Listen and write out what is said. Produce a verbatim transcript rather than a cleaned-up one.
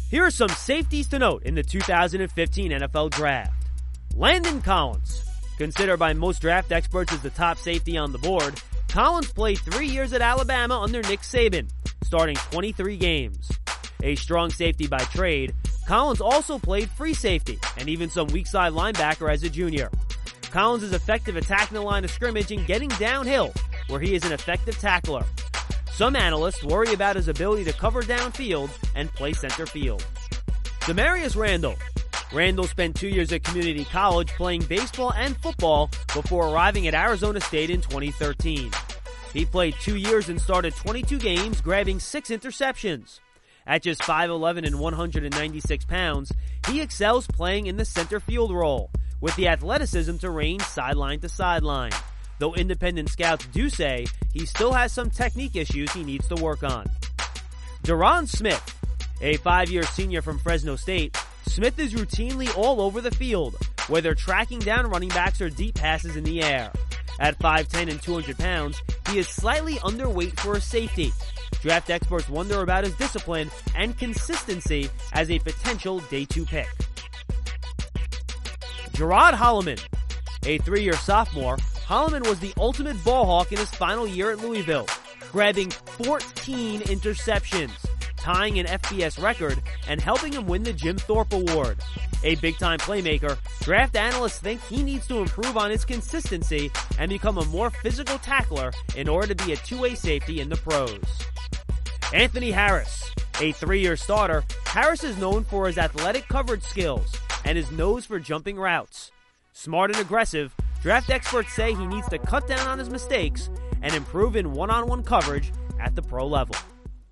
Here are some safeties to note in the two thousand fifteen N F L Draft. Landon Collins. Considered by most draft experts as the top safety on the board, Collins played three years at Alabama under Nick Saban, starting twenty-three games. A strong safety by trade, Collins also played free safety and even some weak side linebacker as a junior. Collins is effective attacking the line of scrimmage and getting downhill, where he is an effective tackler. Some analysts worry about his ability to cover downfield and play center field. Damarious Randall. Randall spent two years at community college playing baseball and football before arriving at Arizona State in twenty thirteen. He played two years and started twenty-two games, grabbing six interceptions. At just five eleven and one hundred ninety-six pounds, he excels playing in the center field role, with the athleticism to range sideline to sideline. Though independent scouts do say he still has some technique issues he needs to work on. Deron Smith. A five-year senior from Fresno State, Smith is routinely all over the field, whether tracking down running backs or deep passes in the air. At five ten and two hundred pounds, he is slightly underweight for a safety. Draft experts wonder about his discipline and consistency as a potential day two pick. Gerard Holloman. A three-year sophomore, Holloman was the ultimate ball hawk in his final year at Louisville, grabbing fourteen interceptions, tying an F B S record and helping him win the Jim Thorpe Award. A big-time playmaker, draft analysts think he needs to improve on his consistency and become a more physical tackler in order to be a two-way safety in the pros. Anthony Harris. A three-year starter, Harris is known for his athletic coverage skills and his nose for jumping routes. Smart and aggressive, draft experts say he needs to cut down on his mistakes and improve in one-on-one coverage at the pro level.